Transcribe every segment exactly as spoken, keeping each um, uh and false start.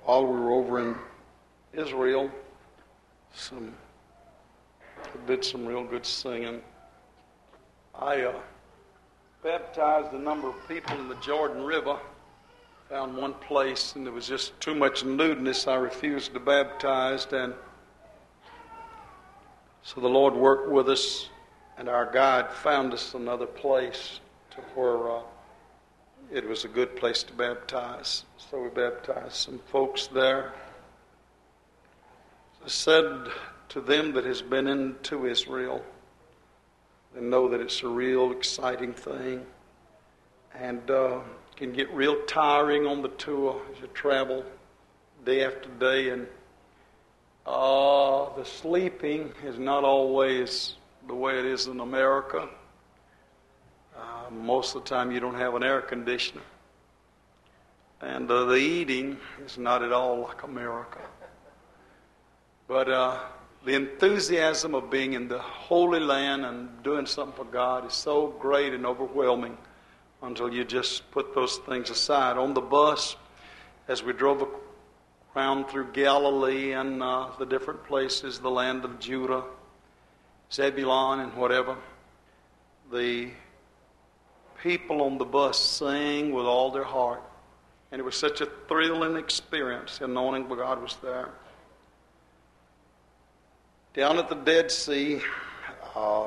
while we were over in Israel, some did some real good singing. I uh, baptized a number of people in the Jordan River. Found one place, and there was just too much lewdness. I refused to baptize, and so the Lord worked with us, and our guide found us another place to where uh, it was a good place to baptize. So we baptized some folks there. I said to them that has been into Israel, they know that it's a real exciting thing, and uh, can get real tiring on the tour as you travel day after day, and uh, the sleeping is not always the way it is in America. Uh, most of the time you don't have an air conditioner, and uh, the eating is not at all like America. But uh, the enthusiasm of being in the Holy Land and doing something for God is so great and overwhelming until you just put those things aside. On the bus, as we drove around through Galilee and uh, the different places, the land of Judah, Zebulun and whatever, the people on the bus sang with all their heart. And it was such a thrilling experience. The anointing of God was there. Down at the Dead Sea, uh,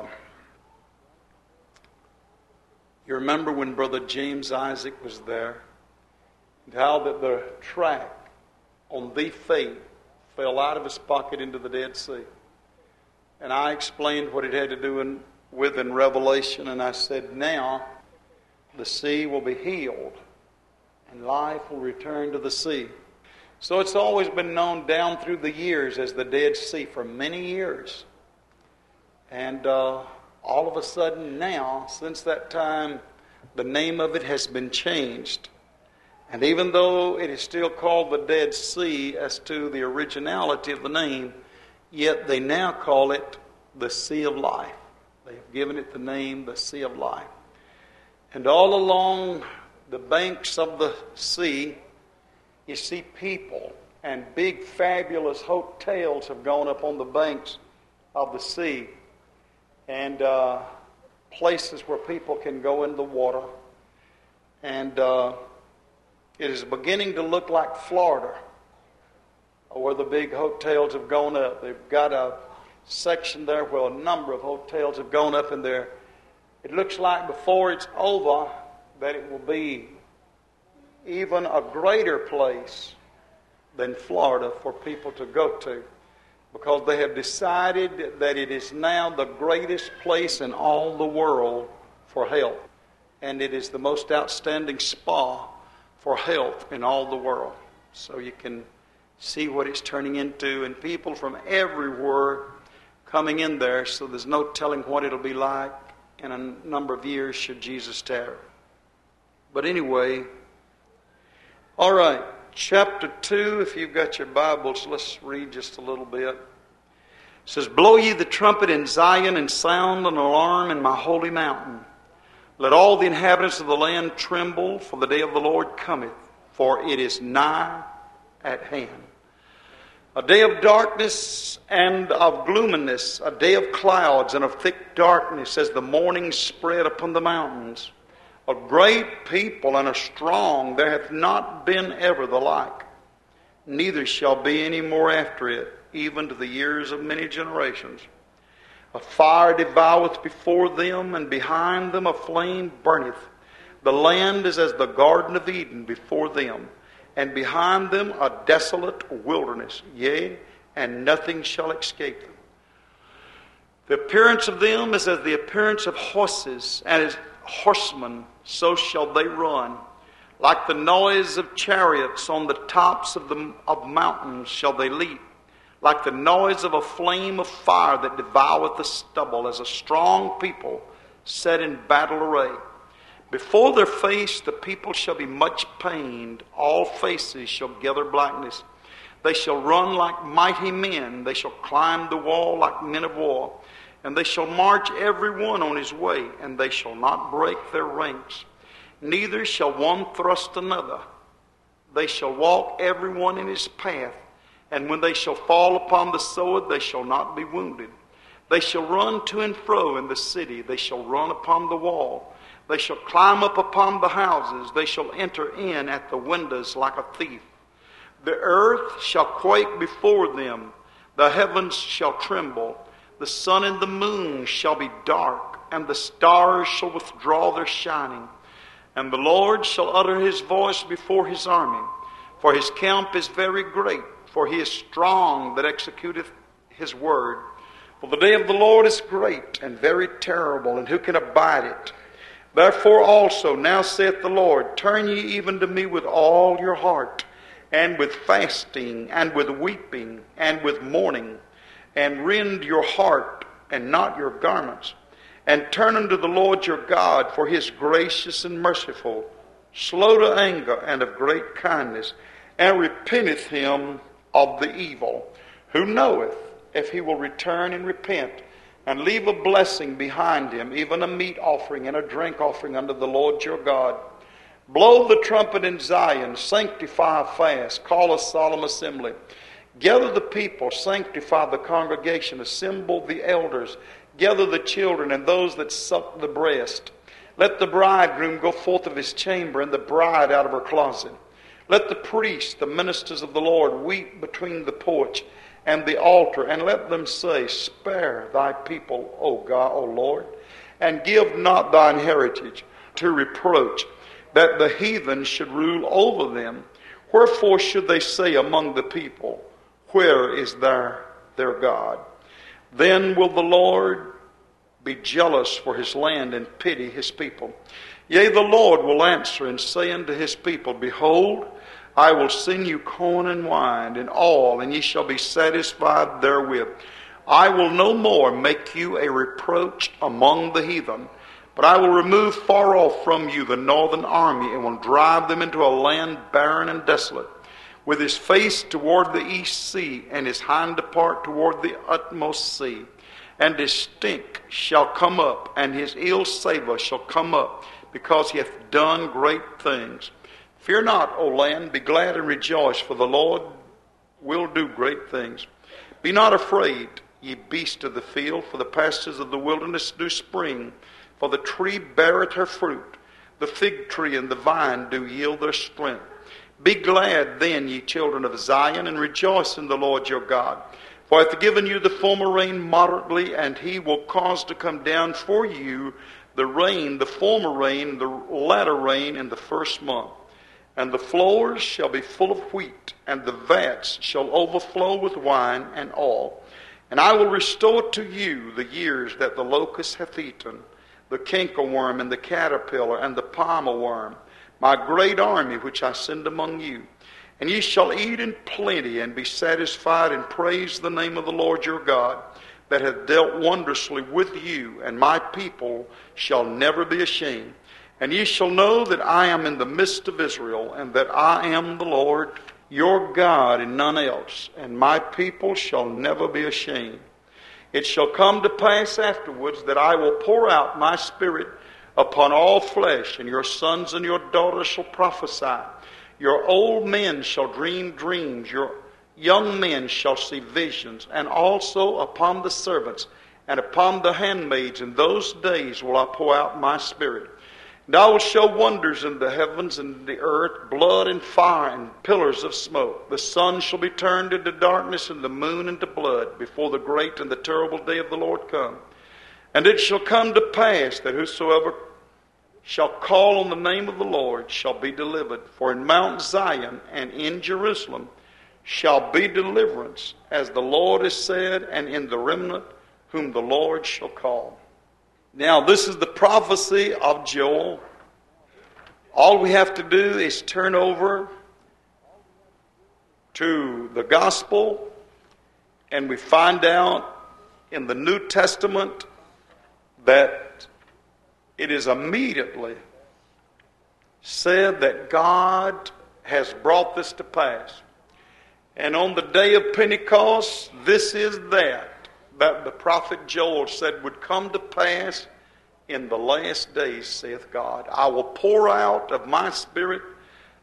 you remember when Brother James Isaac was there, and how that the track on the faith fell out of his pocket into the Dead Sea. And I explained what it had to do in, with in Revelation, and I said, now the sea will be healed, and life will return to the sea. So it's always been known down through the years as the Dead Sea for many years. And uh, all of a sudden now, since that time, the name of it has been changed. And even though it is still called the Dead Sea as to the originality of the name, yet they now call it the Sea of Life. They have given it the name, the Sea of Life. And all along the banks of the sea, you see people, and big fabulous hotels have gone up on the banks of the sea, and uh, places where people can go in the water. And uh, it is beginning to look like Florida, where the big hotels have gone up. They've got a section there where a number of hotels have gone up in there. It looks like before it's over that it will be even a greater place than Florida for people to go to, because they have decided that it is now the greatest place in all the world for health, and it is the most outstanding spa for health in all the world. So you can see what it's turning into, and people from everywhere coming in there, so there's no telling what it'll be like in a number of years should Jesus tarry. But anyway, all right, chapter two, if you've got your Bibles, let's read just a little bit. It says, blow ye the trumpet in Zion, and sound an alarm in my holy mountain. Let all the inhabitants of the land tremble, for the day of the Lord cometh, for it is nigh at hand. A day of darkness and of gloominess, a day of clouds and of thick darkness, as the morning spread upon the mountains. A great people and a strong, there hath not been ever the like. Neither shall be any more after it, even to the years of many generations. A fire devoureth before them, and behind them a flame burneth. The land is as the Garden of Eden before them, and behind them a desolate wilderness. Yea, and nothing shall escape them. The appearance of them is as the appearance of horses, and as horsemen, so shall they run. Like the noise of chariots on the tops of the of mountains shall they leap. Like the noise of a flame of fire that devoureth the stubble, as a strong people set in battle array. Before their face the people shall be much pained. All faces shall gather blackness. They shall run like mighty men. They shall climb the wall like men of war. And they shall march every one on his way, and they shall not break their ranks. Neither shall one thrust another. they shall walk every one in his path. And when they shall fall upon the sword, they shall not be wounded. They shall run to and fro in the city. They shall run upon the wall. They shall climb up upon the houses. They shall enter in at the windows like a thief. The earth shall quake before them. The heavens shall tremble. The sun and the moon shall be dark, and the stars shall withdraw their shining. And the Lord shall utter his voice before his army. For his camp is very great, for he is strong that executeth his word. For the day of the Lord is great and very terrible, and who can abide it? Therefore also now saith the Lord, turn ye even to me with all your heart, and with fasting, and with weeping, and with mourning, and rend your heart, and not your garments, and turn unto the Lord your God, for he is gracious and merciful, slow to anger, and of great kindness, and repenteth him of the evil, who knoweth if he will return and repent, and leave a blessing behind him, even a meat offering and a drink offering unto the Lord your God. Blow the trumpet in Zion, sanctify a fast, call a solemn assembly. Gather the people, sanctify the congregation, assemble the elders, gather the children and those that suck the breast. Let the bridegroom go forth of his chamber, and the bride out of her closet. Let the priests, the ministers of the Lord, weep between the porch and the altar, and let them say, spare thy people, O God, O Lord, and give not thine heritage to reproach, that the heathen should rule over them. Wherefore should they say among the people, where is their, their God? Then will the Lord be jealous for his land and pity his people. Yea, the Lord will answer and say unto his people, behold, I will send you corn and wine and oil, and ye shall be satisfied therewith. I will no more make you a reproach among the heathen, but I will remove far off from you the northern army, and will drive them into a land barren and desolate, with his face toward the east sea, and his hind part toward the utmost sea. And his stink shall come up, and his ill savour shall come up, because he hath done great things. Fear not, O land, be glad and rejoice, for the Lord will do great things. Be not afraid, ye beasts of the field, for the pastures of the wilderness do spring. For the tree beareth her fruit, the fig tree and the vine do yield their strength. Be glad then, ye children of Zion, and rejoice in the Lord your God. For he hath given you the former rain moderately, and he will cause to come down for you the rain, the former rain, the latter rain in the first month. And the floors shall be full of wheat, and the vats shall overflow with wine and oil. And I will restore to you the years that the locust hath eaten, the cankerworm and the caterpillar and the palmer worm, my great army which I send among you. And ye shall eat in plenty, and be satisfied, and praise the name of the Lord your God, that hath dealt wondrously with you, and my people shall never be ashamed. And ye shall know that I am in the midst of Israel, and that I am the Lord your God, and none else, and my people shall never be ashamed. It shall come to pass afterwards that I will pour out my spirit upon all flesh, and your sons and your daughters shall prophesy. Your old men shall dream dreams, your young men shall see visions, and also upon the servants and upon the handmaids in those days will I pour out my spirit. And I will show wonders in the heavens and the earth, blood and fire and pillars of smoke. The sun shall be turned into darkness, and the moon into blood, before the great and the terrible day of the Lord come. And it shall come to pass that whosoever shall call on the name of the Lord shall be delivered. For in Mount Zion and in Jerusalem shall be deliverance, as the Lord has said, and in the remnant whom the Lord shall call. Now, this is the prophecy of Joel. All we have to do is turn over to the gospel, and we find out in the New Testament that it is immediately said that God has brought this to pass. And on the day of Pentecost, this is that that the prophet Joel said would come to pass in the last days, saith God. I will pour out of my spirit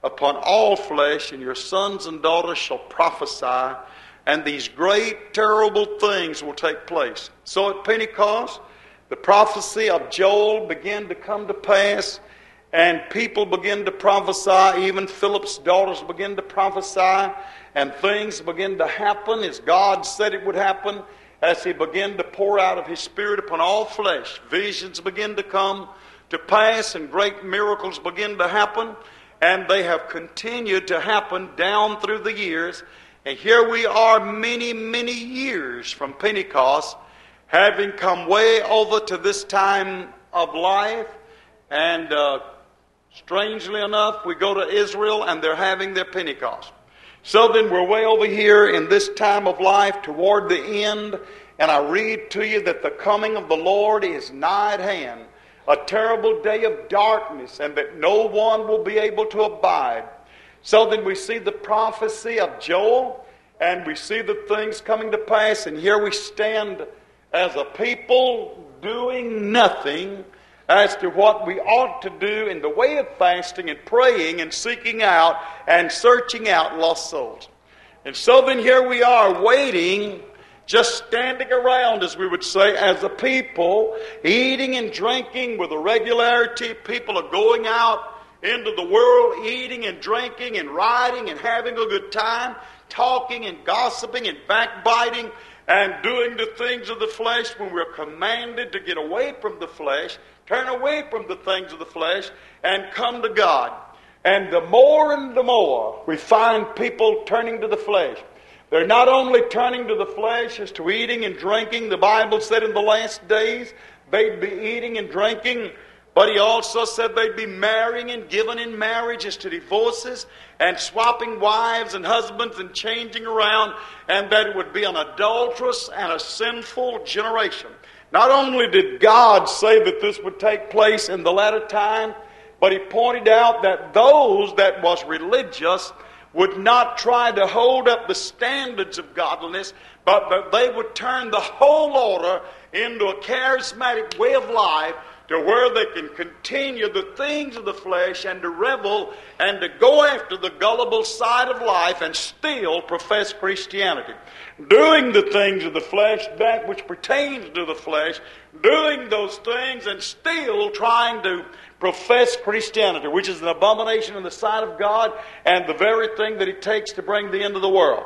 upon all flesh, and your sons and daughters shall prophesy, and these great, terrible things will take place. So at Pentecost, the prophecy of Joel began to come to pass, and people began to prophesy. Even Philip's daughters began to prophesy, and things began to happen as God said it would happen, as He began to pour out of His Spirit upon all flesh. Visions began to come to pass, and great miracles began to happen, and they have continued to happen down through the years. And here we are many, many years from Pentecost, having come way over to this time of life. And uh, strangely enough, we go to Israel and they're having their Pentecost. So then we're way over here in this time of life toward the end. And I read to you that the coming of the Lord is nigh at hand. A terrible day of darkness, and that no one will be able to abide. So then we see the prophecy of Joel, and we see the things coming to pass, and here we stand as a people doing nothing as to what we ought to do in the way of fasting and praying and seeking out and searching out lost souls. And so then here we are waiting, just standing around, as we would say, as a people, eating and drinking with a regularity. People are going out into the world, eating and drinking and riding and having a good time, talking and gossiping and backbiting and doing the things of the flesh, when we're commanded to get away from the flesh, turn away from the things of the flesh, and come to God. And the more and the more we find people turning to the flesh. They're not only turning to the flesh as to eating and drinking. The Bible said in the last days they'd be eating and drinking, but He also said they'd be marrying and giving in marriage as to divorces and swapping wives and husbands and changing around, and that it would be an adulterous and a sinful generation. Not only did God say that this would take place in the latter time, but He pointed out that those that was religious would not try to hold up the standards of godliness, but that they would turn the whole order into a charismatic way of life, to where they can continue the things of the flesh and to revel and to go after the gullible side of life and still profess Christianity. Doing the things of the flesh, that which pertains to the flesh, doing those things and still trying to profess Christianity, which is an abomination in the sight of God and the very thing that it takes to bring the end of the world.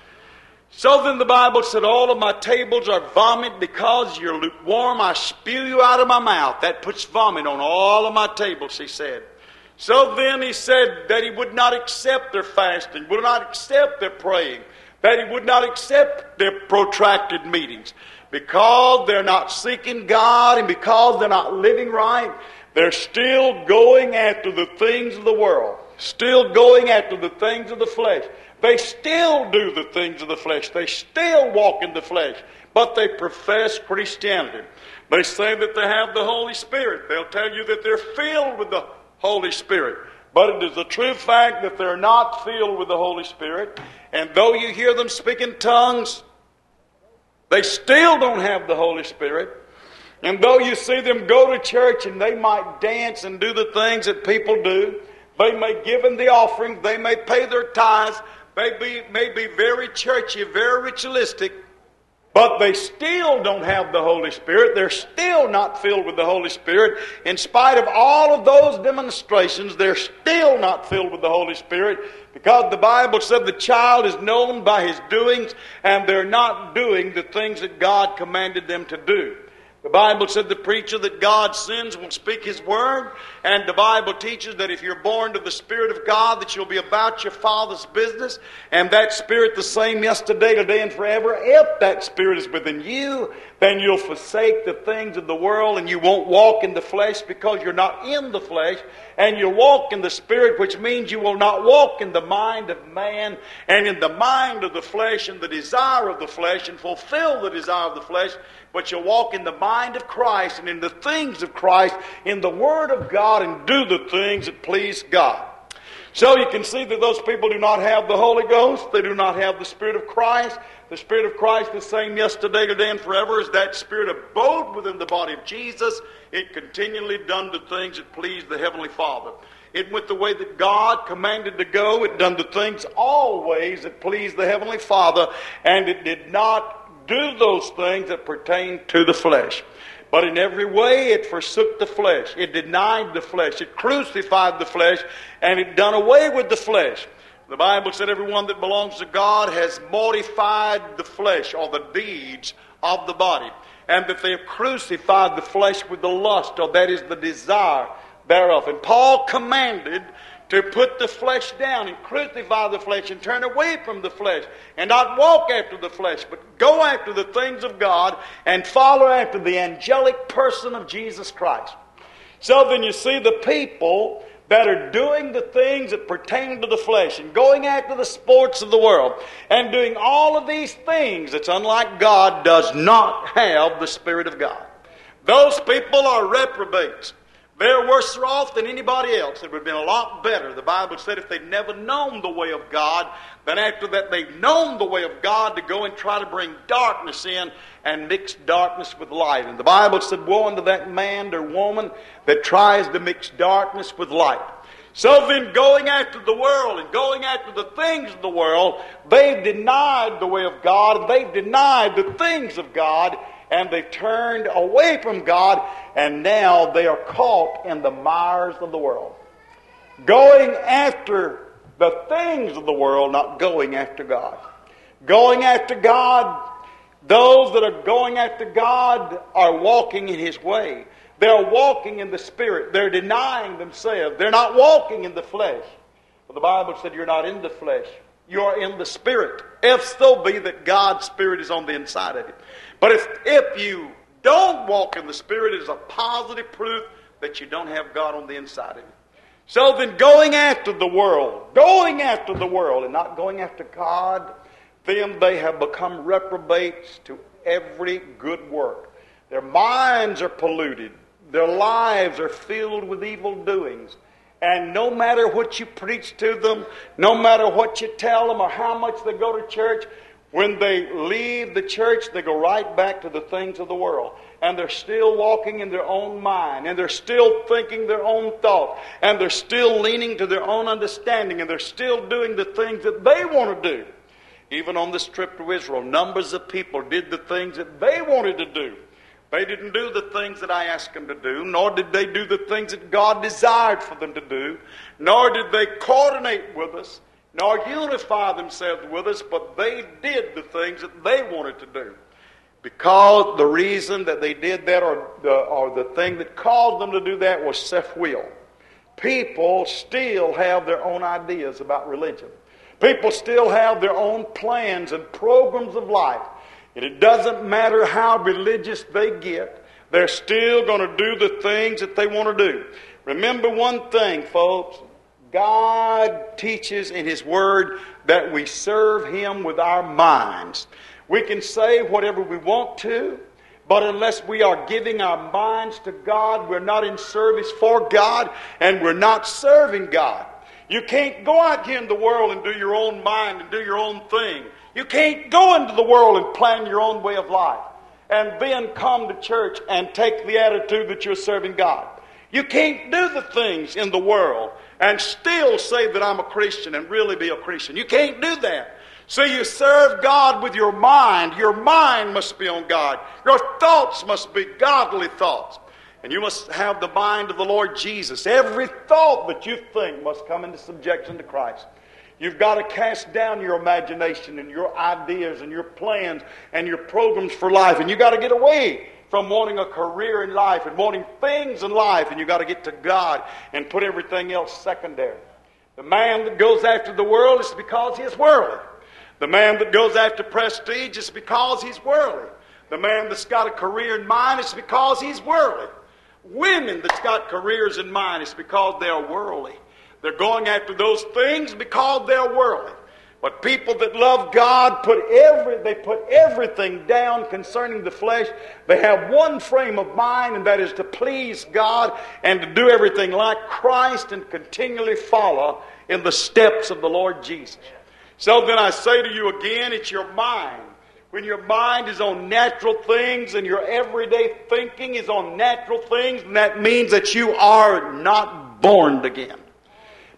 So then the Bible said, all of my tables are vomit because you're lukewarm. I spew you out of my mouth. That puts vomit on all of my tables, He said. So then He said that He would not accept their fasting, would not accept their praying, that He would not accept their protracted meetings. Because they're not seeking God and because they're not living right, they're still going after the things of the world, still going after the things of the flesh. They still do the things of the flesh. They still walk in the flesh. But they profess Christianity. They say that they have the Holy Spirit. They'll tell you that they're filled with the Holy Spirit. But it is a true fact that they're not filled with the Holy Spirit. And though you hear them speak in tongues, they still don't have the Holy Spirit. And though you see them go to church and they might dance and do the things that people do, they may give in the offering, they may pay their tithes, May be, may be very churchy, very ritualistic, but they still don't have the Holy Spirit. They're still not filled with the Holy Spirit. In spite of all of those demonstrations, they're still not filled with the Holy Spirit, because the Bible said the child is known by his doings, and they're not doing the things that God commanded them to do. The Bible said the preacher that God sends will speak His word, and the Bible teaches that if you're born of the Spirit of God, that you'll be about your Father's business, and that Spirit the same yesterday, today, and forever. If that Spirit is within you, then you'll forsake the things of the world, and you won't walk in the flesh because you're not in the flesh, and you'll walk in the Spirit, which means you will not walk in the mind of man and in the mind of the flesh and the desire of the flesh and fulfill the desire of the flesh, but you'll walk in the mind of Christ and in the things of Christ, in the Word of God, and do the things that please God. So you can see that those people do not have the Holy Ghost. They do not have the Spirit of Christ. The Spirit of Christ the same yesterday, today, and forever. As that Spirit abode within the body of Jesus, it continually done the things that pleased the Heavenly Father. It went the way that God commanded to go. It done the things always that pleased the Heavenly Father. And it did not do those things that pertain to the flesh. But in every way it forsook the flesh. It denied the flesh. It crucified the flesh. And it done away with the flesh. The Bible said everyone that belongs to God has mortified the flesh or the deeds of the body. And that they have crucified the flesh with the lust, or that is the desire thereof. And Paul commanded to put the flesh down and crucify the flesh and turn away from the flesh and not walk after the flesh, but go after the things of God and follow after the angelic person of Jesus Christ. So then you see the people that are doing the things that pertain to the flesh and going after the sports of the world and doing all of these things that's unlike God does not have the Spirit of God. Those people are reprobates. They're worse off than anybody else. It would have been a lot better. The Bible said if they'd never known the way of God, then after that they've known the way of God to go and try to bring darkness in and mix darkness with light. And the Bible said, woe unto that man or woman that tries to mix darkness with light. So then going after the world and going after the things of the world, they've denied the way of God, and they've denied the things of God, and they've turned away from God, and now they are caught in the mires of the world. Going after the things of the world, not going after God. Going after God, those that are going after God are walking in His way. They're walking in the Spirit. They're denying themselves. They're not walking in the flesh. But the Bible said you're not in the flesh. You're in the Spirit. If so be that God's Spirit is on the inside of you. But if, if you don't walk in the Spirit, it is a positive proof that you don't have God on the inside of you. So then going after the world, going after the world and not going after God, then they have become reprobates to every good work. Their minds are polluted. Their lives are filled with evil doings. And no matter what you preach to them, no matter what you tell them or how much they go to church, when they leave the church, they go right back to the things of the world. And they're still walking in their own mind. And they're still thinking their own thoughts. And they're still leaning to their own understanding. And they're still doing the things that they want to do. Even on this trip to Israel, numbers of people did the things that they wanted to do. They didn't do the things that I asked them to do, nor did they do the things that God desired for them to do, nor did they coordinate with us, nor unify themselves with us, but they did the things that they wanted to do. Because the reason that they did that, or the, or the thing that caused them to do that, was self-will. People still have their own ideas about religion. People still have their own plans and programs of life. And it doesn't matter how religious they get, they're still going to do the things that they want to do. Remember one thing, folks. God teaches in His Word that we serve Him with our minds. We can say whatever we want to, but unless we are giving our minds to God, we're not in service for God, and we're not serving God. You can't go out here in the world and do your own mind and do your own thing. You can't go into the world and plan your own way of life and then come to church and take the attitude that you're serving God. You can't do the things in the world and still say that I'm a Christian and really be a Christian. You can't do that. So you serve God with your mind. Your mind must be on God. Your thoughts must be godly thoughts. And you must have the mind of the Lord Jesus. Every thought that you think must come into subjection to Christ. You've got to cast down your imagination and your ideas and your plans and your programs for life. And you've got to get away from wanting a career in life and wanting things in life. And you've got to get to God and put everything else secondary. The man that goes after the world is because he is worldly. The man that goes after prestige is because he's worldly. The man that's got a career in mind is because he's worldly. Women that's got careers in mind is because they're worldly. They're going after those things because they're worldly. But people that love God put every they put everything down concerning the flesh. They have one frame of mind, and that is to please God and to do everything like Christ and continually follow in the steps of the Lord Jesus. So then I say to you again, it's your mind. When your mind is on natural things and your everyday thinking is on natural things, and that means that you are not born again.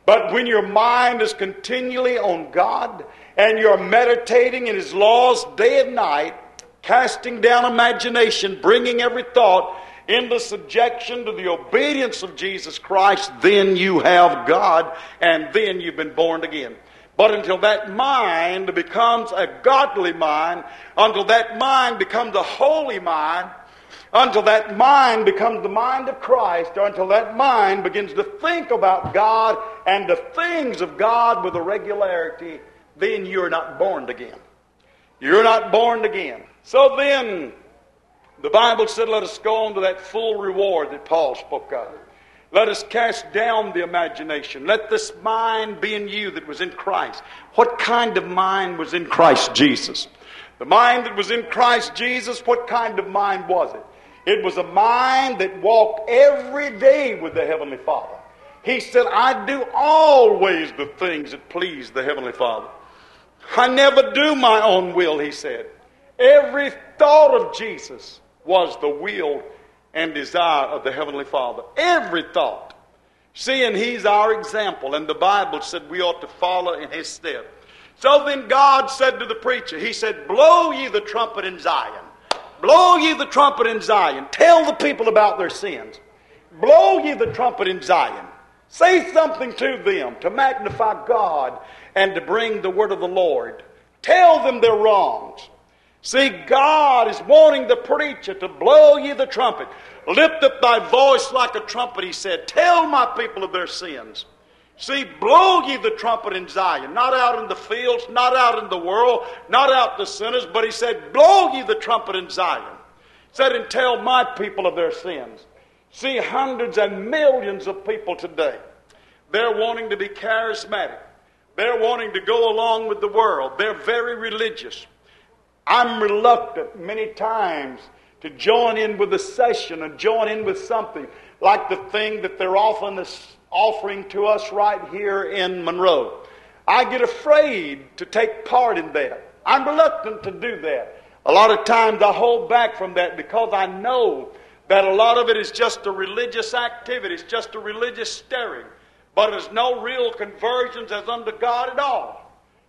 But when your mind is continually on God and you're meditating in His laws day and night, casting down imagination, bringing every thought into subjection to the obedience of Jesus Christ, then you have God, and then you've been born again. But until that mind becomes a godly mind, until that mind becomes a holy mind, until that mind becomes the mind of Christ, or until that mind begins to think about God and the things of God with a regularity, then you're not born again. You're not born again. So then, the Bible said, let us go on to that full reward that Paul spoke of. Let us cast down the imagination. Let this mind be in you that was in Christ. What kind of mind was in Christ Jesus? The mind that was in Christ Jesus, what kind of mind was it? It was a mind that walked every day with the Heavenly Father. He said, I do always the things that please the Heavenly Father. I never do my own will, he said. Every thought of Jesus was the will and desire of the Heavenly Father. Every thought. See, and He's our example, and the Bible said we ought to follow in His step. So then God said to the preacher, He said, blow ye the trumpet in Zion. Blow ye the trumpet in Zion. Tell the people about their sins. Blow ye the trumpet in Zion. Say something to them to magnify God and to bring the word of the Lord. Tell them their wrongs. See, God is wanting the preacher to blow ye the trumpet. Lift up thy voice like a trumpet, he said. Tell my people of their sins. See, blow ye the trumpet in Zion. Not out in the fields, not out in the world, not out to sinners, but he said, blow ye the trumpet in Zion. He said, and tell my people of their sins. See, hundreds and millions of people today, they're wanting to be charismatic. They're wanting to go along with the world. They're very religious. I'm reluctant many times to join in with a session and join in with something like the thing that they're often offering to us right here in Monroe. I get afraid to take part in that. I'm reluctant to do that. A lot of times I hold back from that because I know that a lot of it is just a religious activity. It's just a religious stirring. But there's no real conversions as unto God at all.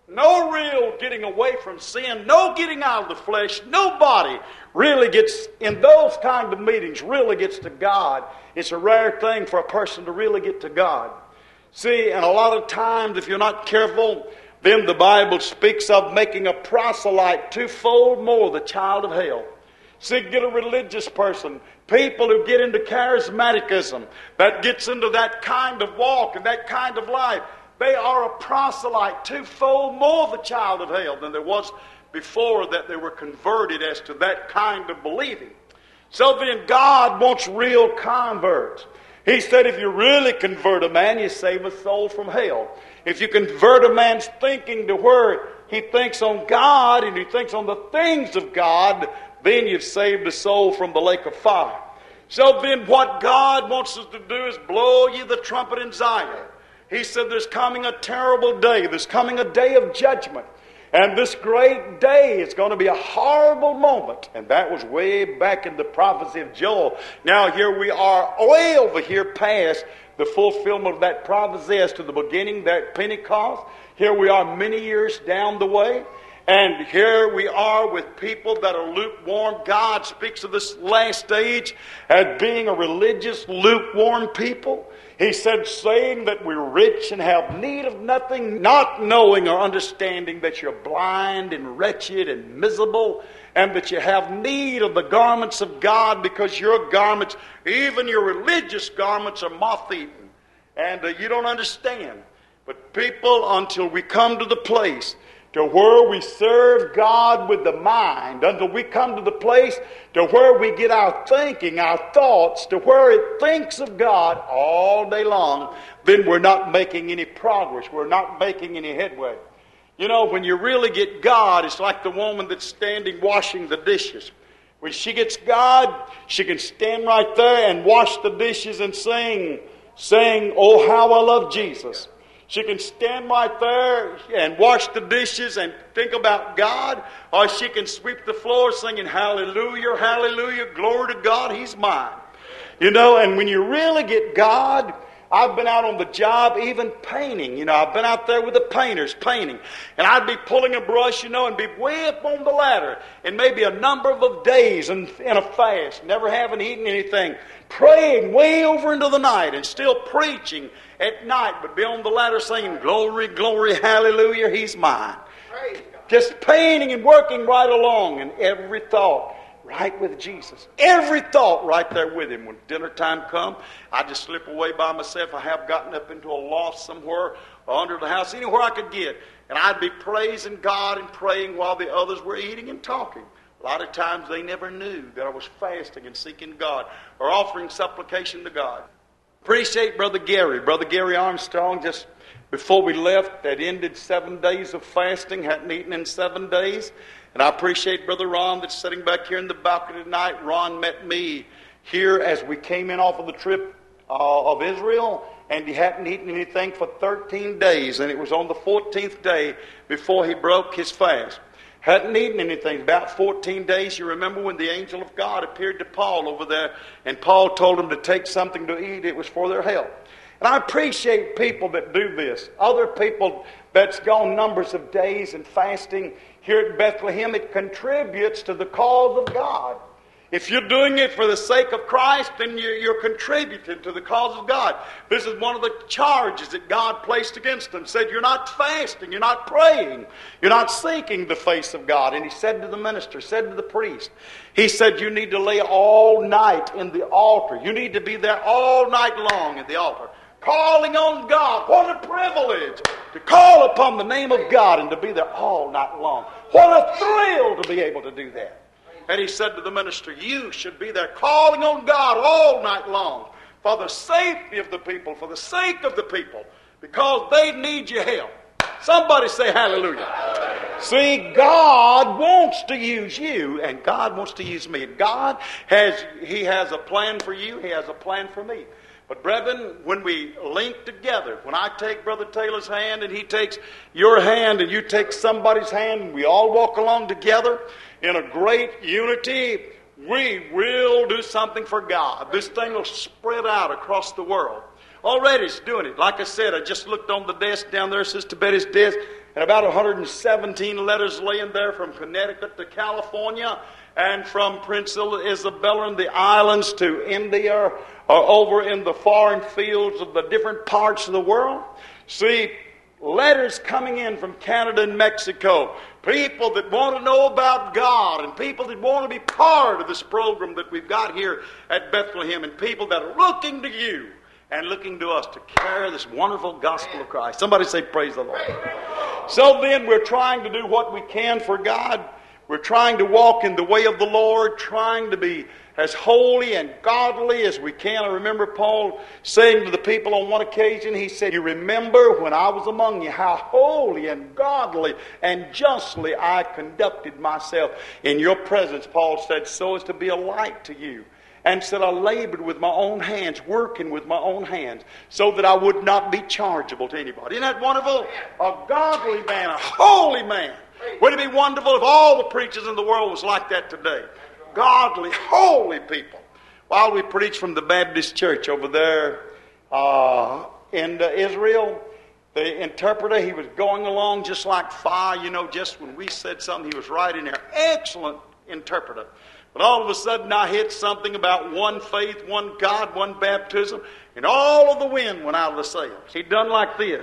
No real getting away from sin. No getting out of the flesh. Nobody really gets, in those kind of meetings, really gets to God. It's a rare thing for a person to really get to God. See, and a lot of times, if you're not careful, then the Bible speaks of making a proselyte twofold more the child of hell. See, get a religious person. People who get into charismaticism, that gets into that kind of walk and that kind of life, they are a proselyte twofold more the child of hell than there was before that they were converted as to that kind of believing. So then God wants real converts. He said if you really convert a man, you save a soul from hell. If you convert a man's thinking to where he thinks on God and he thinks on the things of God, then you've saved a soul from the lake of fire. So then what God wants us to do is blow ye the trumpet in Zion. He said there's coming a terrible day. There's coming a day of judgment. And this great day is going to be a horrible moment. And that was way back in the prophecy of Joel. Now here we are way over here past the fulfillment of that prophecy as to the beginning, that Pentecost. Here we are many years down the way. And here we are with people that are lukewarm. God speaks of this last age as being a religious, lukewarm people. He said, saying that we're rich and have need of nothing, not knowing or understanding that you're blind and wretched and miserable, and that you have need of the garments of God because your garments, even your religious garments, are moth-eaten. And uh, you don't understand. But people, until we come to the place to where we serve God with the mind, until we come to the place to where we get our thinking, our thoughts, to where it thinks of God all day long, then we're not making any progress. We're not making any headway. You know, when you really get God, it's like the woman that's standing washing the dishes. When she gets God, she can stand right there and wash the dishes and sing, saying, "Oh, how I love Jesus." She can stand right there and wash the dishes and think about God, or she can sweep the floor singing, "Hallelujah, hallelujah, glory to God, He's mine." You know, and when you really get God, I've been out on the job even painting. You know, I've been out there with the painters painting. And I'd be pulling a brush, you know, and be way up on the ladder. And maybe a number of days in, in a fast, never having eaten anything. Praying way over into the night and still preaching at night. But be on the ladder singing, glory, glory, hallelujah, He's mine. Just painting and working right along. And every thought right with Jesus. Every thought right there with Him. When dinner time come, I just slip away by myself. I have gotten up into a loft somewhere or under the house, anywhere I could get. And I'd be praising God and praying while the others were eating and talking. A lot of times they never knew that I was fasting and seeking God or offering supplication to God. Appreciate Brother Gary. Brother Gary Armstrong, just before we left, that ended seven days of fasting, hadn't eaten in seven days. And I appreciate Brother Ron that's sitting back here in the balcony tonight. Ron met me here as we came in off of the trip uh, of Israel, and he hadn't eaten anything for thirteen days, and it was on the fourteenth day before he broke his fast. Hadn't eaten anything. About fourteen days. You remember when the angel of God appeared to Paul over there, and Paul told him to take something to eat. It was for their health. And I appreciate people that do this. Other people that's gone numbers of days and fasting here at Bethlehem, it contributes to the cause of God. If you're doing it for the sake of Christ, then you're contributing to the cause of God. This is one of the charges that God placed against them. He said, you're not fasting, you're not praying, you're not seeking the face of God. And he said to the minister, said to the priest, he said, you need to lay all night in the altar. You need to be there all night long in the altar, calling on God. What a privilege to call upon the name of God and to be there all night long. What a thrill to be able to do that. And he said to the minister, you should be there calling on God all night long for the safety of the people, for the sake of the people, because they need your help. Somebody say hallelujah. See, God wants to use you, and God wants to use me. God has, He has a plan for you. He has a plan for me. But brethren, when we link together, when I take Brother Taylor's hand and he takes your hand and you take somebody's hand and we all walk along together in a great unity, we will do something for God. This thing will spread out across the world. Already it's doing it. Like I said, I just looked on the desk down there, Sister Betty's desk, and about one hundred seventeen letters laying there from Connecticut to California, and from Prince Isabella and the islands to India, or over in the foreign fields of the different parts of the world. See, letters coming in from Canada and Mexico. People that want to know about God, and people that want to be part of this program that we've got here at Bethlehem, and people that are looking to you and looking to us to carry this wonderful gospel of Christ. Somebody say, praise the Lord. So then we're trying to do what we can for God. We're trying to walk in the way of the Lord, trying to be as holy and godly as we can. I remember Paul saying to the people on one occasion, he said, you remember when I was among you, how holy and godly and justly I conducted myself in your presence. Paul said, so as to be a light to you. And said, I labored with my own hands, working with my own hands, so that I would not be chargeable to anybody. Isn't that wonderful? A godly man, a holy man. Wouldn't it be wonderful if all the preachers in the world was like that today? Godly, holy people. While we preach from the Baptist church over there uh, in uh, Israel, the interpreter, he was going along just like fire. You know, just when we said something, he was right in there. Excellent interpreter. But all of a sudden I hit something about one faith, one God, one baptism, and all of the wind went out of the sails. He done like this.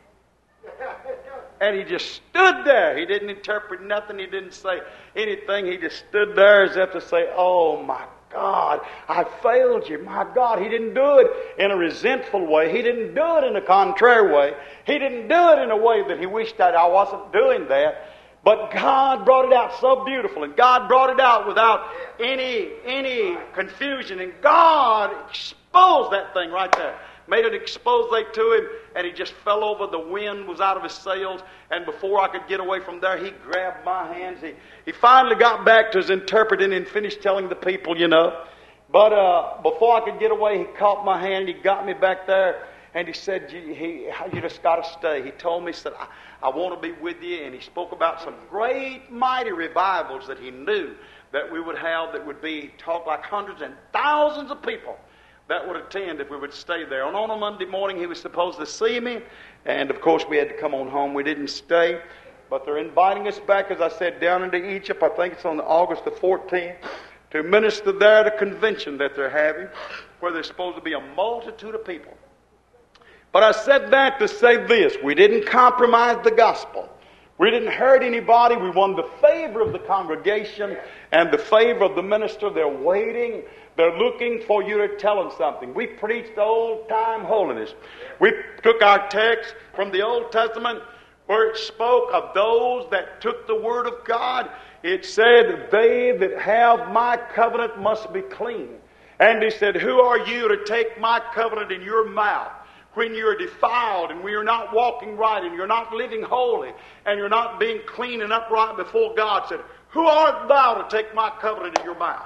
And he just stood there. He didn't interpret nothing. He didn't say anything. He just stood there as if to say, oh my God, I failed you. My God, he didn't do it in a resentful way. He didn't do it in a contrary way. He didn't do it in a way that he wished that I wasn't doing that. But God brought it out so beautiful, and God brought it out without any any confusion, and God exposed that thing right there. Made an expose to him, and he just fell over. The wind was out of his sails, and before I could get away from there, he grabbed my hands. He, he finally got back to his interpreting and finished telling the people, you know. But uh, before I could get away, he caught my hand, he got me back there, and he said, you, he, you just got to stay. He told me, he said, I, I want to be with you, and he spoke about some great, mighty revivals that he knew that we would have that would be taught like hundreds and thousands of people that would attend if we would stay there. And on a Monday morning, he was supposed to see me. And, of course, we had to come on home. We didn't stay. But they're inviting us back, as I said, down into Egypt. I think it's on August the fourteenth. To minister there at a convention that they're having, where there's supposed to be a multitude of people. But I said that to say this. We didn't compromise the gospel. We didn't hurt anybody. We won the favor of the congregation and the favor of the minister. They're waiting. They're looking for you to tell them something. We preached old-time holiness. We took our text from the Old Testament where it spoke of those that took the Word of God. It said, they that have my covenant must be clean. And he said, who are you to take my covenant in your mouth when you're defiled and we are not walking right and you're not living holy and you're not being clean and upright before God? Said, who art thou to take my covenant in your mouth?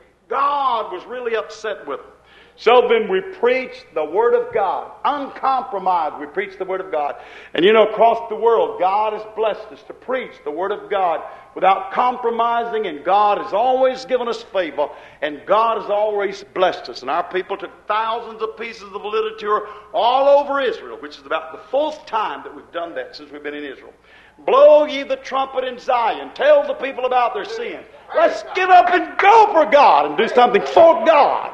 God was really upset with them. So then we preached the Word of God. Uncompromised, we preached the Word of God. And you know, across the world, God has blessed us to preach the Word of God without compromising, and God has always given us favor, and God has always blessed us. And our people took thousands of pieces of literature all over Israel, which is about the fourth time that we've done that since we've been in Israel. Blow ye the trumpet in Zion. Tell the people about their sins. Let's get up and go for God and do something for God.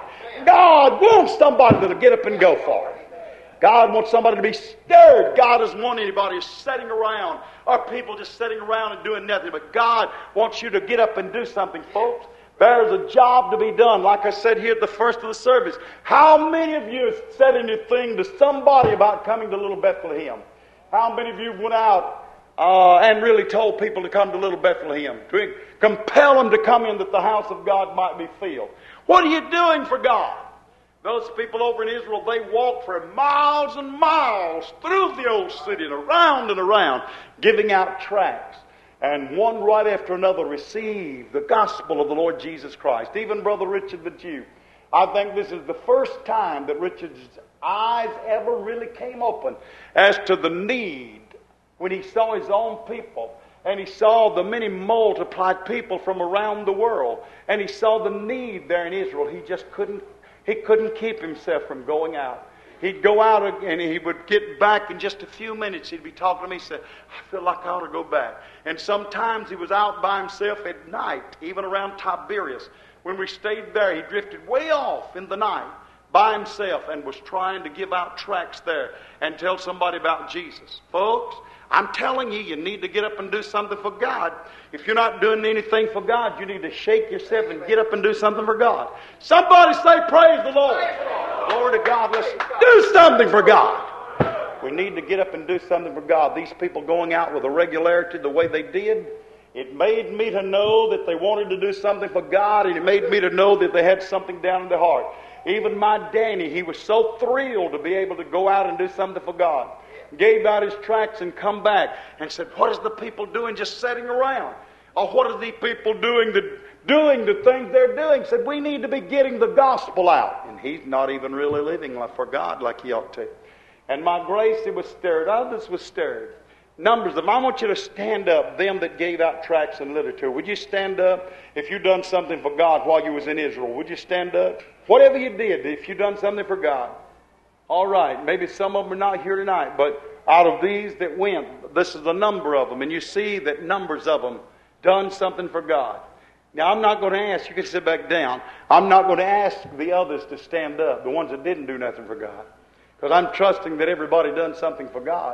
God wants somebody that'll get up and go for it. God wants somebody to be stirred. God doesn't want anybody sitting around or people just sitting around and doing nothing. But God wants you to get up and do something, folks. There's a job to be done. Like I said here at the first of the service, how many of you have said anything to somebody about coming to Little Bethlehem? How many of you went out uh, and really told people to come to Little Bethlehem? To compel them to come in that the house of God might be filled. What are you doing for God? Those people over in Israel, they walked for miles and miles through the old city and around and around, giving out tracts. And one right after another received the gospel of the Lord Jesus Christ. Even Brother Richard the Jew. I think this is the first time that Richard's eyes ever really came open as to the need when he saw his own people. And he saw the many multiplied people from around the world. And he saw the need there in Israel. He just couldn't, he couldn't keep himself from going out. He'd go out and he would get back in just a few minutes. He'd be talking to me. He said, I feel like I ought to go back. And sometimes he was out by himself at night, even around Tiberias. When we stayed there, he drifted way off in the night by himself and was trying to give out tracts there and tell somebody about Jesus. Folks, I'm telling you, you need to get up and do something for God. If you're not doing anything for God, you need to shake yourself and get up and do something for God. Somebody say, praise the Lord. Glory to God. Let's do something for God. We need to get up and do something for God. These people going out with a regularity the way they did, it made me to know that they wanted to do something for God, and it made me to know that they had something down in their heart. Even my Danny, he was so thrilled to be able to go out and do something for God. Gave out his tracts and come back and said, what is the people doing just sitting around? Or what are the people doing the, doing the things they're doing? Said, we need to be getting the gospel out. And he's not even really living for God like he ought to. And my grace, it was stirred. Others was stirred. Numbers of them. I want you to stand up, them that gave out tracts and literature. Would you stand up if you done something for God while you was in Israel? Would you stand up? Whatever you did, if you done something for God. All right, maybe some of them are not here tonight, but out of these that went, this is a number of them, and you see that numbers of them done something for God. Now, I'm not going to ask, you can sit back down, I'm not going to ask the others to stand up, the ones that didn't do nothing for God, because I'm trusting that everybody done something for God.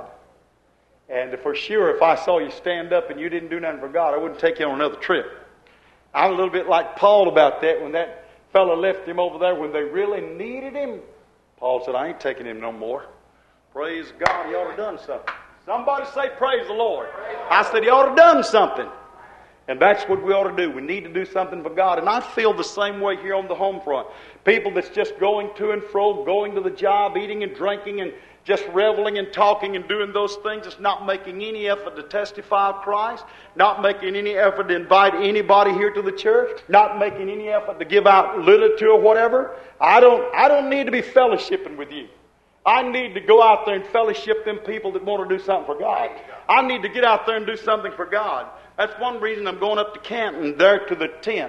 And for sure, if I saw you stand up and you didn't do nothing for God, I wouldn't take you on another trip. I'm a little bit like Paul about that. When that fellow left him over there, when they really needed him, Paul said, I ain't taking him no more. Praise God, he ought to have done something. Somebody say, praise the Lord. I said, he ought to have done something. And that's what we ought to do. We need to do something for God. And I feel the same way here on the home front. People that's just going to and fro, going to the job, eating and drinking, and just reveling and talking and doing those things. It's not making any effort to testify of Christ. Not making any effort to invite anybody here to the church. Not making any effort to give out literature or whatever. I don't, I don't need to be fellowshipping with you. I need to go out there and fellowship them people that want to do something for God. I need to get out there and do something for God. That's one reason I'm going up to Canton, there to the tent.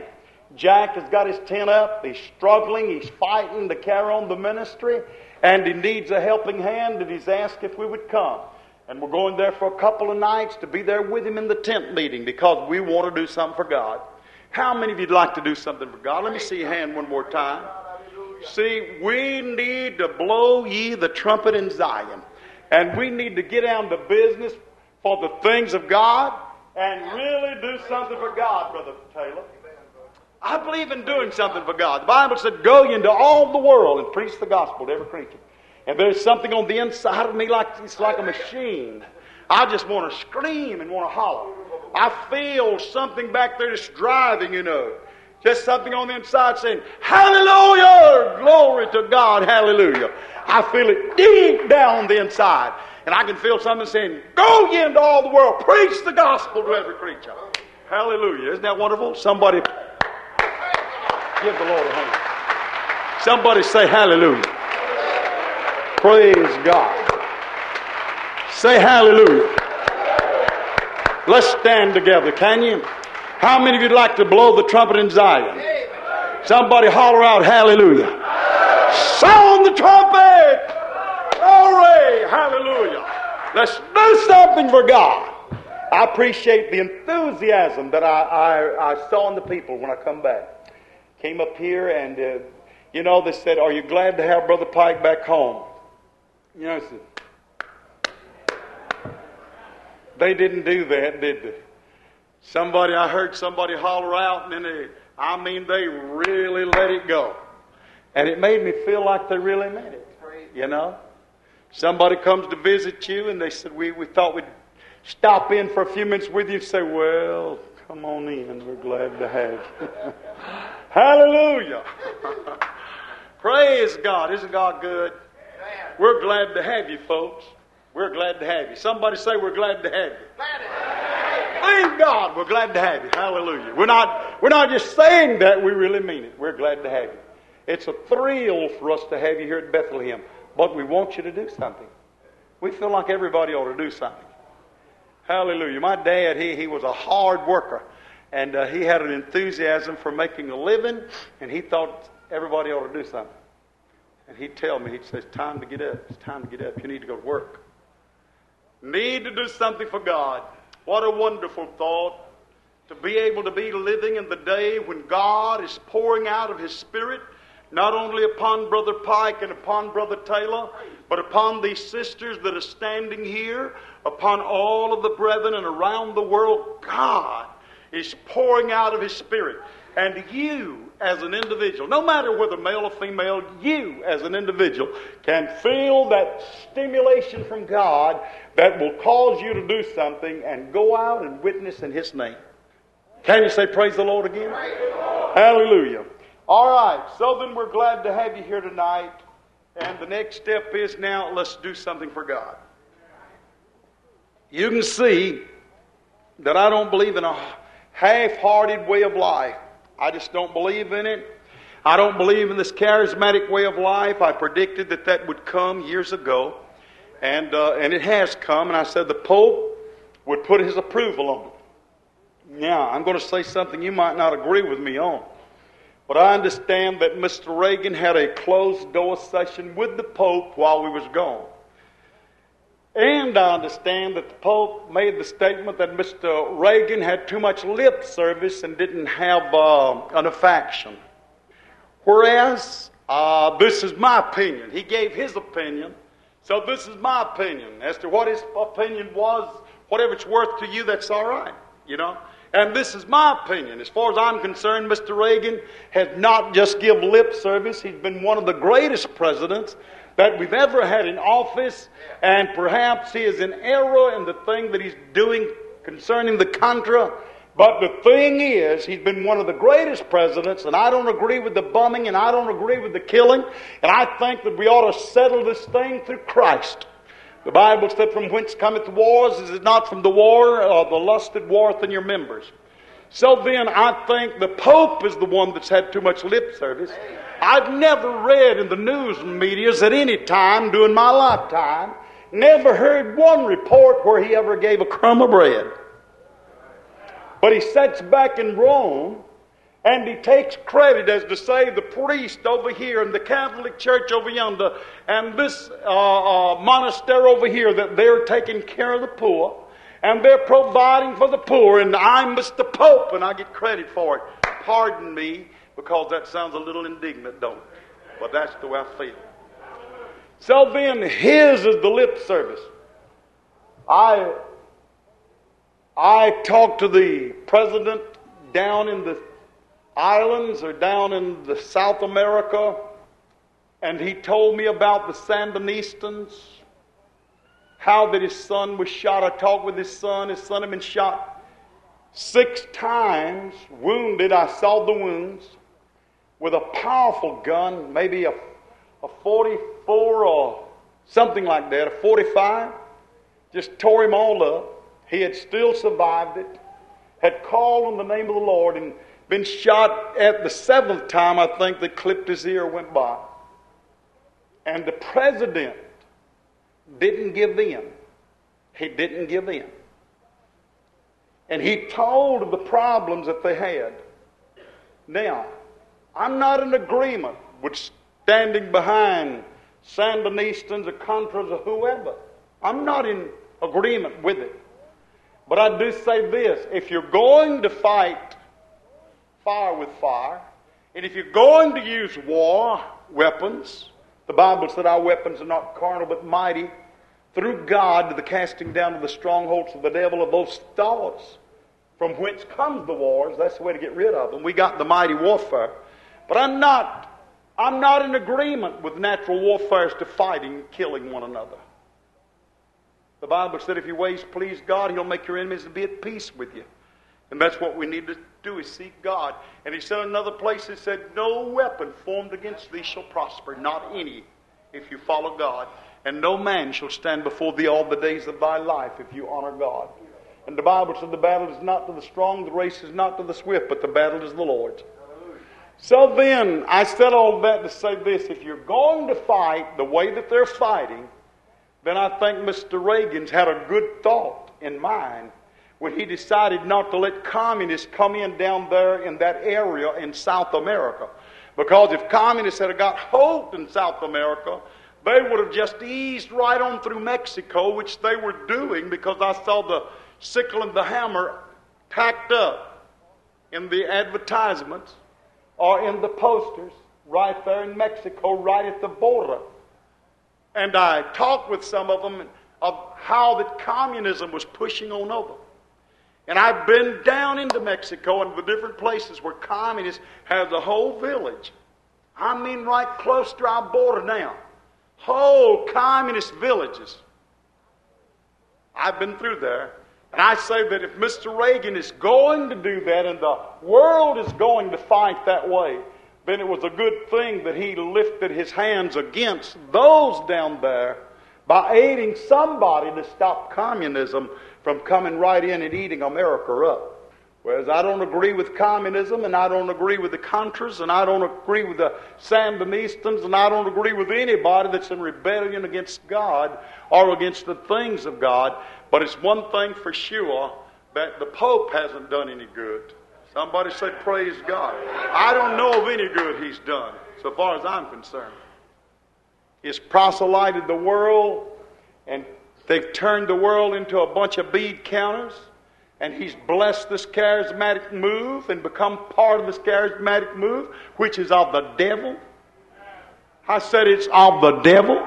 Jack has got his tent up. He's struggling. He's fighting to carry on the ministry. And he needs a helping hand, and he's asked if we would come. And we're going there for a couple of nights to be there with him in the tent meeting because we want to do something for God. How many of you'd like to do something for God? Let me see your hand one more time. See, we need to blow ye the trumpet in Zion. And we need to get down to business for the things of God and really do something for God, Brother Taylor. I believe in doing something for God. The Bible said, go ye into all the world and preach the gospel to every creature. And there's something on the inside of me like it's like a machine. I just want to scream and want to holler. I feel something back there that's driving, you know. Just something on the inside saying, hallelujah, glory to God, hallelujah. I feel it deep down the inside. And I can feel something saying, go ye into all the world, preach the gospel to every creature. Hallelujah. Isn't that wonderful? Somebody give the Lord a hand. Somebody say hallelujah. Praise God. Say hallelujah. Let's stand together, can you? How many of you'd like to blow the trumpet in Zion? Somebody holler out hallelujah. Sound the trumpet. Glory. Hallelujah. Let's do something for God. I appreciate the enthusiasm that I, I, I saw in the people when I come back. Came up here and, uh, you know, they said, are you glad to have Brother Pike back home? You know, I said, they didn't do that, did they? Somebody, I heard somebody holler out, and then they, I mean, they really let it go. And it made me feel like they really meant it, you know? Somebody comes to visit you, and they said, we, we thought we'd stop in for a few minutes with you and say, well, come on in, we're glad to have you. Hallelujah. Praise God. Isn't God good? We're glad to have you, folks. We're glad to have you. Somebody say we're glad to have you. Thank God, we're glad to have you. Hallelujah. We're not, we're not just saying that, we really mean it. We're glad to have you. It's a thrill for us to have you here at Bethlehem, but we want you to do something. We feel like everybody ought to do something. Hallelujah. My dad, he, he was a hard worker, and uh, he had an enthusiasm for making a living, and he thought everybody ought to do something. And he'd tell me, he'd say, it's time to get up. It's time to get up. You need to go to work. Need to do something for God. What a wonderful thought to be able to be living in the day when God is pouring out of His Spirit, not only upon Brother Pike and upon Brother Taylor, but upon these sisters that are standing here, upon all of the brethren and around the world. God is pouring out of His Spirit. And you as an individual, no matter whether male or female, you as an individual can feel that stimulation from God that will cause you to do something and go out and witness in His name. Can you say praise the Lord again? Praise the Lord. Hallelujah. All right, so then we're glad to have you here tonight. And the next step is now let's do something for God. You can see that I don't believe in a half-hearted way of life. I just don't believe in it. I don't believe in this charismatic way of life. I predicted that that would come years ago. And uh, and it has come. And I said the Pope would put his approval on it. Now, I'm going to say something you might not agree with me on. But I understand that Mister Reagan had a closed-door session with the Pope while we was gone. And I understand that the Pope made the statement that Mister Reagan had too much lip service and didn't have uh, an affection. Whereas, uh, this is my opinion. He gave his opinion. So this is my opinion. As to what his opinion was, whatever it's worth to you, that's all right. You know? And this is my opinion. As far as I'm concerned, Mister Reagan has not just given lip service. He's been one of the greatest presidents that we've ever had in office, and perhaps he is in error in the thing that he's doing concerning the Contra. But the thing is, he's been one of the greatest presidents, and I don't agree with the bumming, and I don't agree with the killing, and I think that we ought to settle this thing through Christ. The Bible said, from whence cometh wars, is it not from the war, or the lust that warreth in your members? So then, I think the Pope is the one that's had too much lip service. I've never read in the news medias at any time during my lifetime, never heard one report where he ever gave a crumb of bread. But he sits back in Rome And he takes credit as to say the priest over here and the Catholic Church over yonder and this uh, uh, monastery over here, that they're taking care of the poor and they're providing for the poor, and I'm Mister Pope and I get credit for it. Pardon me, because that sounds a little indignant, don't it? But that's the way I feel. So then, his is the lip service. I, I talked to the president down in the islands or down in the South America, and he told me about the Sandinistas, how that his son was shot. I talked with his son. His son had been shot six times, wounded. I saw the wounds, with a powerful gun, maybe a, a forty-four or something like that, a forty-five. Just tore him all up. He had still survived it, had called on the name of the Lord, and been shot at the seventh time, I think, that clipped his ear, went by. And the president didn't give in. He didn't give in. And he told of the problems that they had. Now, I'm not in agreement with standing behind Sandinistas or Contras or whoever. I'm not in agreement with it. But I do say this: if you're going to fight fire with fire, and if you're going to use war weapons, the Bible said our weapons are not carnal but mighty through God to the casting down of the strongholds of the devil, of those thoughts from whence comes the wars. That's the way to get rid of them. We got the mighty warfare. But I'm not, I'm not in agreement with natural warfare as to fighting and killing one another. The Bible said if your ways please God, He'll make your enemies to be at peace with you. And that's what we need to do, is seek God. And He said in another place, He said, no weapon formed against thee shall prosper, not any, if you follow God. And no man shall stand before thee all the days of thy life, if you honor God. And the Bible said the battle is not to the strong, the race is not to the swift, but the battle is the Lord's. So then, I said all that to say this: if you're going to fight the way that they're fighting, then I think Mister Reagan's had a good thought in mind when he decided not to let communists come in down there in that area in South America. Because if communists had got hold in South America, they would have just eased right on through Mexico, which they were doing, because I saw the sickle and the hammer tacked up in the advertisements or in the posters right there in Mexico, right at the border. And I talked with some of them of how that communism was pushing on over. And I've been down into Mexico and the different places where communists have the whole village. I mean right close to our border now. Whole communist villages. I've been through there. And I say that if Mister Reagan is going to do that and the world is going to fight that way, then it was a good thing that he lifted his hands against those down there by aiding somebody to stop communism from coming right in and eating America up. Whereas I don't agree with communism, and I don't agree with the Contras, and I don't agree with the Sandinistas, and I don't agree with anybody that's in rebellion against God or against the things of God. But it's one thing for sure, that the Pope hasn't done any good. Somebody say, praise God. I don't know of any good he's done, so far as I'm concerned. He's proselyted the world, and they've turned the world into a bunch of bead counters, and he's blessed this charismatic move and become part of this charismatic move, which is of the devil. I said it's of the devil.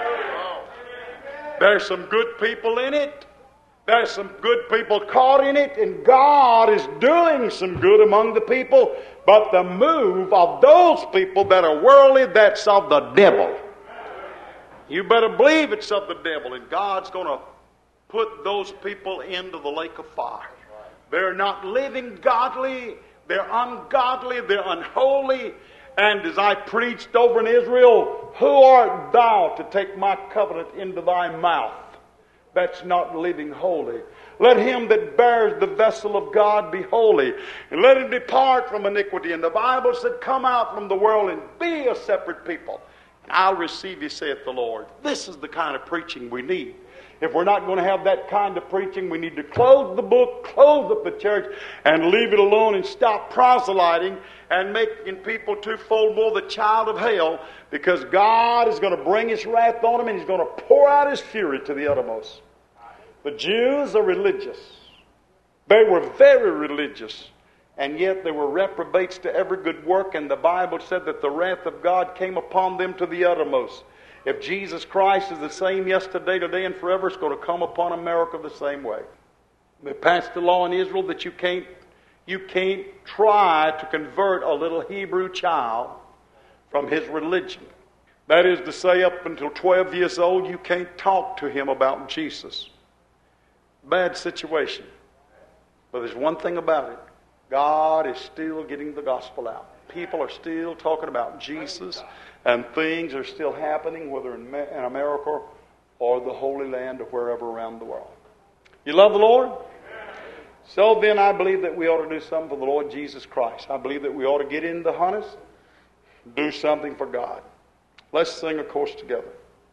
There's some good people in it. There's some good people caught in it, and God is doing some good among the people. But the move of those people that are worldly, that's of the devil. You better believe it's of the devil, and God's going to put those people into the lake of fire. They're not living godly, they're ungodly, they're unholy. And as I preached over in Israel, who art thou to take my covenant into thy mouth? That's not living holy. Let him that bears the vessel of God be holy, and let him depart from iniquity. And the Bible said, come out from the world and be a separate people, and I'll receive you, saith the Lord. This is the kind of preaching we need. If we're not going to have that kind of preaching, we need to close the book, close up the church, and leave it alone and stop proselyting and making people twofold more the child of hell, because God is going to bring His wrath on them and He's going to pour out His fury to the uttermost. The Jews are religious. They were very religious, and yet they were reprobates to every good work, and the Bible said that the wrath of God came upon them to the uttermost. If Jesus Christ is the same yesterday, today, and forever, it's going to come upon America the same way. They passed a law in Israel that you can't, you can't try to convert a little Hebrew child from his religion. That is to say, up until twelve years old, you can't talk to him about Jesus. Bad situation. But there's one thing about it. God is still getting the gospel out. People are still talking about Jesus, and things are still happening, whether in America or the Holy Land or wherever around the world. You love the Lord? So then I believe that we ought to do something for the Lord Jesus Christ. I believe that we ought to get in the harness, do something for God. Let's sing a chorus together.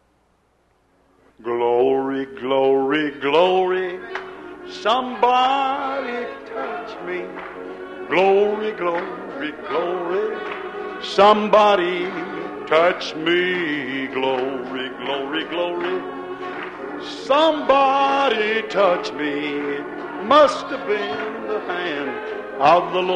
Glory, glory, glory, somebody touch me. Glory, glory, glory, somebody touch me. Glory, glory, glory, somebody touch me. Must have been the hand of the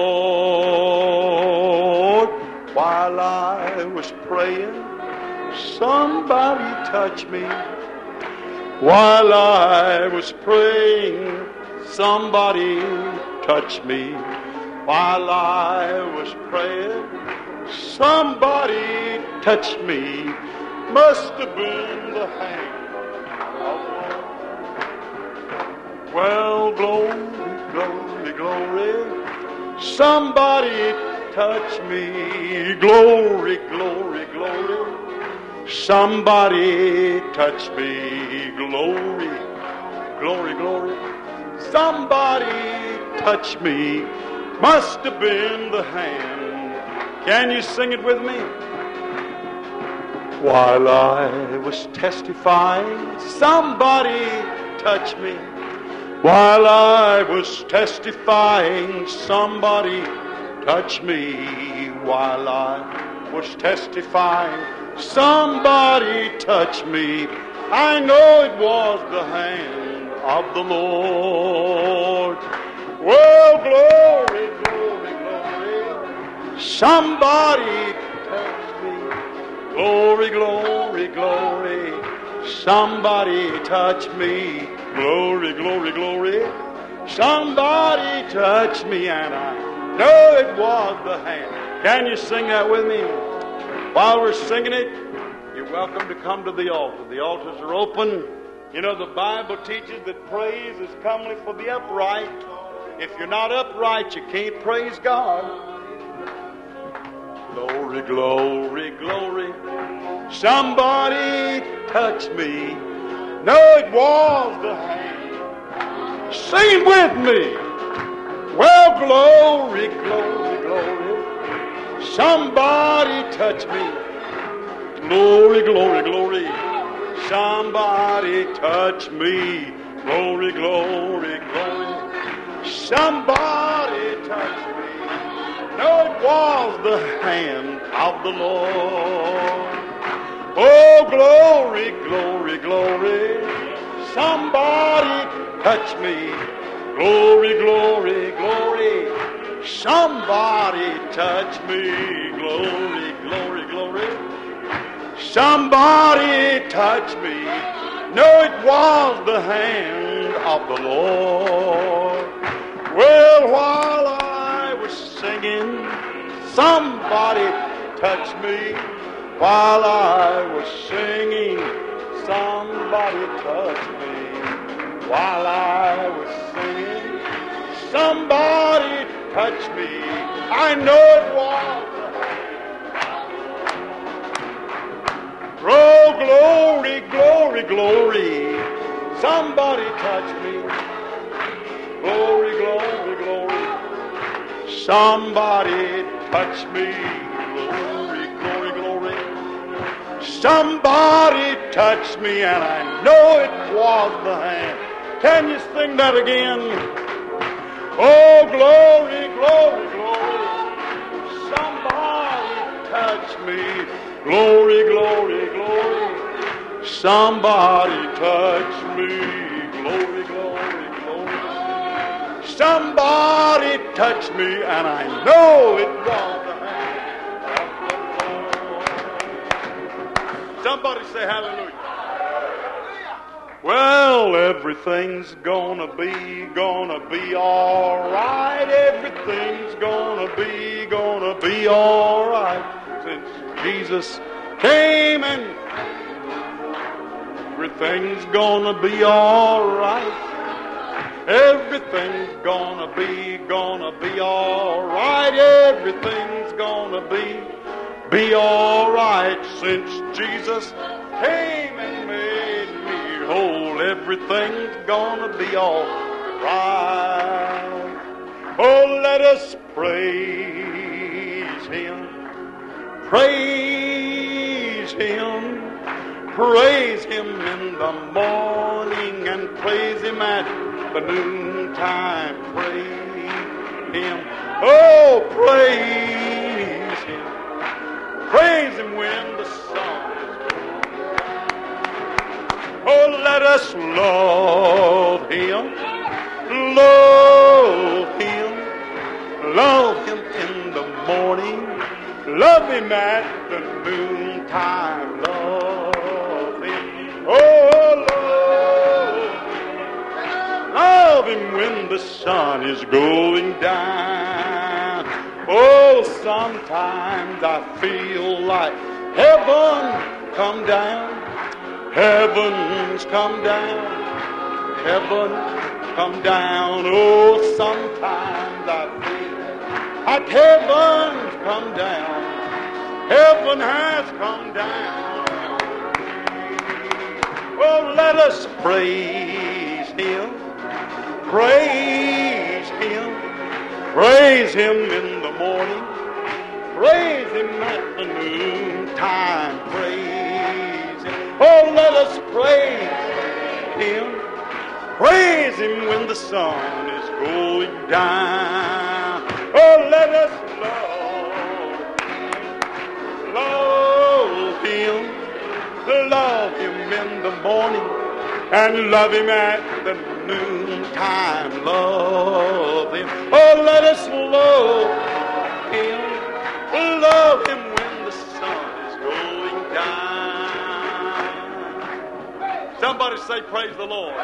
Lord. While I was praying, somebody touch me. While I was praying, somebody touch me. While I was praying, somebody touched me. Must have been the hand of the Lord. Well, glory, glory, glory, somebody touch me. Glory, glory, glory, somebody touch me. Glory, glory, glory, somebody touch me. Must have been the hand. Can you sing it with me? While I was testifying, somebody touch me. While I was testifying, somebody touch me. While I was testifying, somebody touch me. I know it was the hand of the Lord. Well, glory, glory, glory, somebody touch me. Glory, glory, glory, somebody touch me. Glory, glory, glory, somebody touch me. And I know it was the hand. Can you sing that with me? While we're singing it, you're welcome to come to the altar. The altars are open. You know, the Bible teaches that praise is comely for the upright. If you're not upright, you can't praise God. Glory, glory, glory, somebody touch me. No, it was the hand. Sing it with me. Well, glory, glory, glory, somebody touch me. Glory, glory, glory, somebody touch me. Glory, glory, glory, somebody touch me. No, it was the hand of the Lord. Oh, glory, glory, glory, somebody touch me. Glory, glory, glory, somebody touch me. Glory, glory, glory, somebody touch me. No, it was the hand of the Lord. Well, while I was singing, somebody touched me. While I was singing, somebody touched me. While I was singing, somebody touched me. I know it was. Oh, glory, glory, glory, somebody touched me. Glory, glory, glory, somebody touched me. Glory, glory, glory, Somebody touched me and I know it was the hand. Can you sing that again? Oh, glory, glory, glory. Somebody touched me. Glory, glory, glory. Somebody touched me. Glory, glory, glory. Somebody touched me and I know it was the hand. Somebody say hallelujah. Well, everything's gonna be, gonna be all right. Everything's gonna be, gonna be all right. Since Jesus came and everything's gonna be all right. Everything's gonna be, gonna be all right. Everything's gonna be, be all right. Since Jesus came and made me whole, everything's gonna be all right. Oh, let us praise Him. Praise Him. Praise Him in the morning and praise Him at the noontime. Praise Him. Oh, praise Him. Praise Him when the sun is gone. Oh, let us love Him. Love Him. Love Him in the morning. Love Him at the noontime. Love Him. Oh, love Him. Love Him when the sun is going down. Oh, sometimes I feel like heaven come down. Heaven's come down. Heaven come down. Oh, sometimes I feel like heaven's come down. Heaven has come down. Oh, let us praise Him. Praise Him. Praise Him in the morning. Praise Him at the noontime. Praise Him. Oh, let us praise Him. Praise Him when the sun is going down. Oh, let us love, love Him. Love Him in the morning and love Him at the noontime. Love Him. Oh, let us love Him. Love Him when the sun is going down. Somebody say praise the Lord.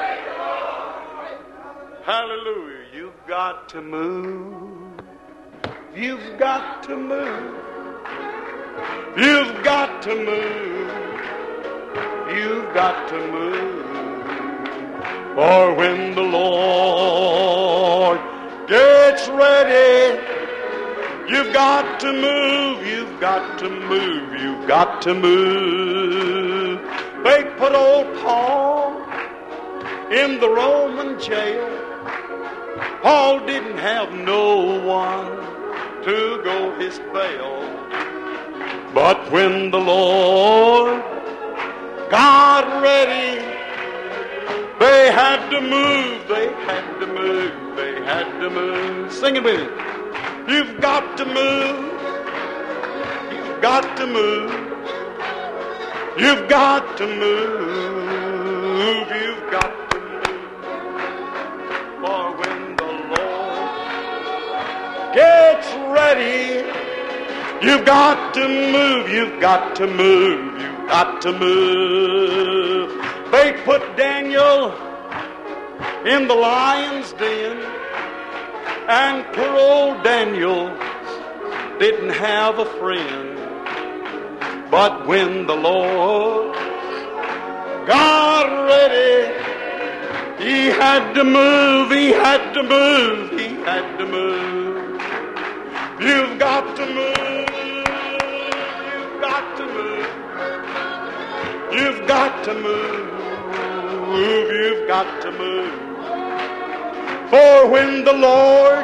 Hallelujah. You've got to move. You've got to move. You've got to move. You've got to move. For when the Lord gets ready, you've got to move. You've got to move. You've got to move. They put old Paul in the Roman jail. Paul didn't have no one to go his bail. But when the Lord got ready, they had to move, they had to move, they had to move. Sing it with me. You've got to move. You've got to move. You've got to move. You've got to move. For when the Lord gets ready, you've got to move. You've got to move. You've got to move. They put Daniel in the lion's den, and poor old Daniel didn't have a friend. But when the Lord got ready, he had to move, he had to move, he had to move. You've got to move, you've got to move, you've got to move. You've got to move. For when the Lord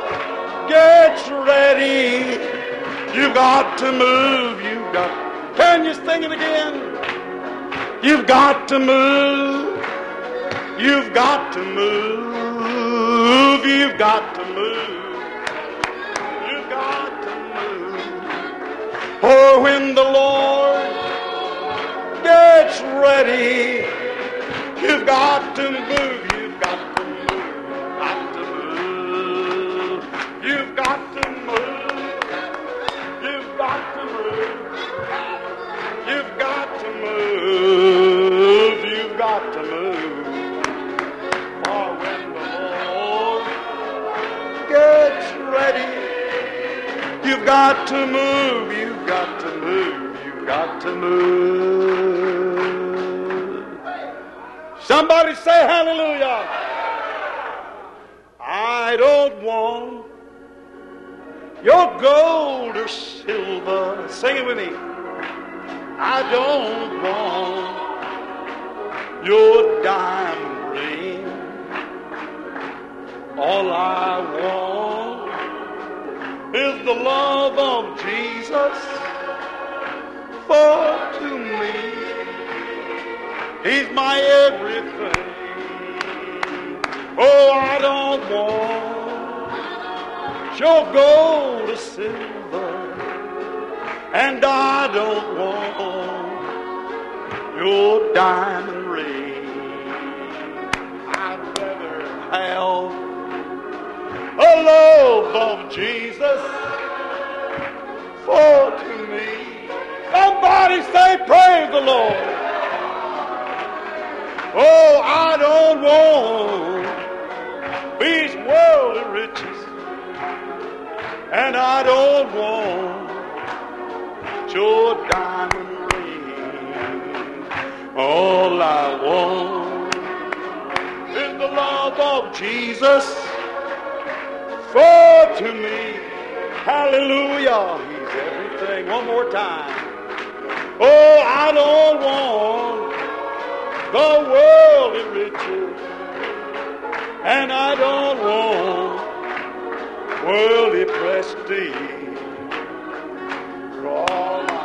gets ready, you've got to move. You've got. Can you sing it again? You've got to move. You've got to move. You've got to move. You've got to move. Oh, when the Lord gets ready, you've got to move. You've got to move. Got to move. You've got to move. You've got to move. You've got to move. You've got to move. For when the Lord gets ready, you've got to move. You've got to move. You've got to move. Somebody say hallelujah. I don't want your gold or silver. Sing it with me. I don't want your diamond ring. All I want is the love of Jesus. For to me, He's my everything. Oh, I don't want your gold or silver, and I don't want your diamond ring. I'd rather have a love of Jesus. For to me, somebody say praise the Lord. Oh, I don't want these worldly riches, and I don't want your diamond ring. All I want is the love of Jesus. For to me, hallelujah, He's everything. One more time. Oh, I don't want the worldly riches, and I don't want worldly prestige. All I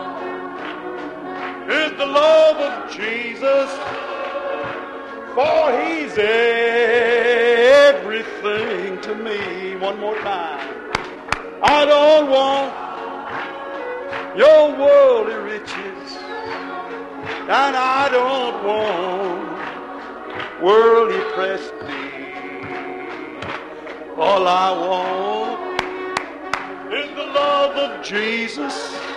want is the love of Jesus, for He's everything to me. One more time. I don't want your worldly riches, and I don't want worldly prestige. All I want is the love of Jesus,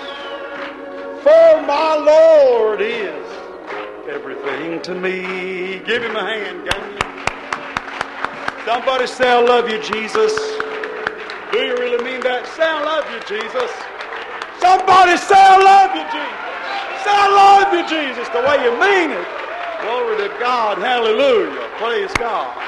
for my Lord is everything to me. Give Him a hand, gang. Somebody say, I love you, Jesus. Do you really mean that? Say, I love you, Jesus. Somebody say, I love you, Jesus. Say, I love you, Jesus, the way you mean it. Glory to God. Hallelujah. Praise God.